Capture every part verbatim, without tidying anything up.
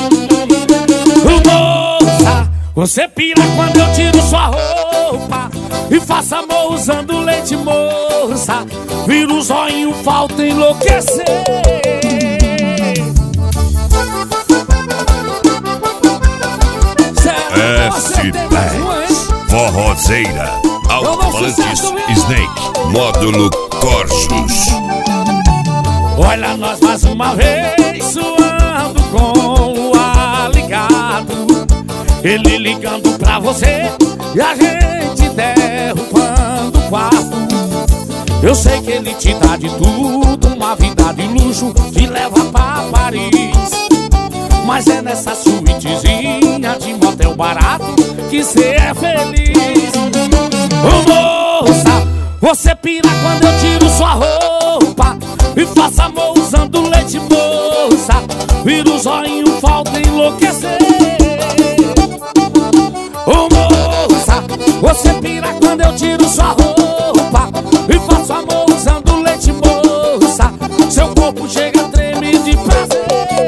Moça, você pira quando eu tiro sua roupa e faço amor usando leite, moça. Vira o zoinho, falta enlouquecer. S dez Forrozeira Alto-Falantes Snake Módulo Corsos. Olha nós mais uma vez suando com o ar ligado, ele ligando pra você e a gente derrubando o quarto. Eu sei que ele te dá de tudo, uma vida de luxo, te leva pra Paris. Mas é nessa suítezinha de motel barato que cê é feliz. Ô moça, você pira quando eu tiro sua roupa e faço amor usando leite, moça. Vira o zoinho, falta enlouquecer. Ô moça, você pira quando eu tiro sua roupa e faço amor usando leite, moça. Seu corpo chega a tremer de prazer.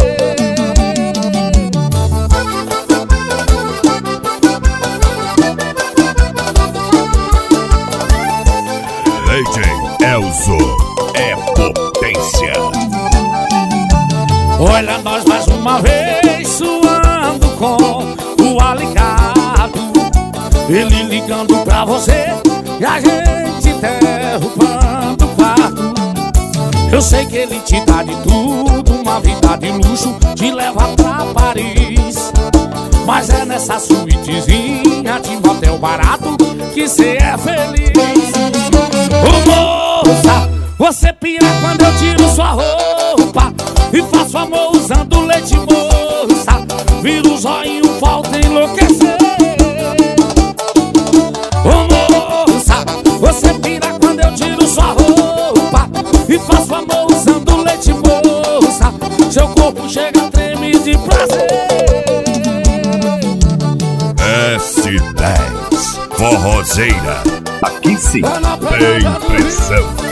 D J Elzo é potência. Olha nós mais uma vez suando com o ar ligado, ele ligando pra você e a gente derrubando o quarto. Eu sei que ele te dá de tudo, uma vida de luxo, te leva pra Paris. Mas é nessa suítezinha de motel barato que cê é feliz. Ô moça, você pira quando eu tiro sua roupa e faço amor usando leite, moça. Vira o zoinho, falta enlouquecer. Ô moça, você pira quando eu tiro sua roupa e faço amor usando leite, moça. Seu corpo chega a tremer de prazer. S dez Forrozeira. Aqui sim tem pressão.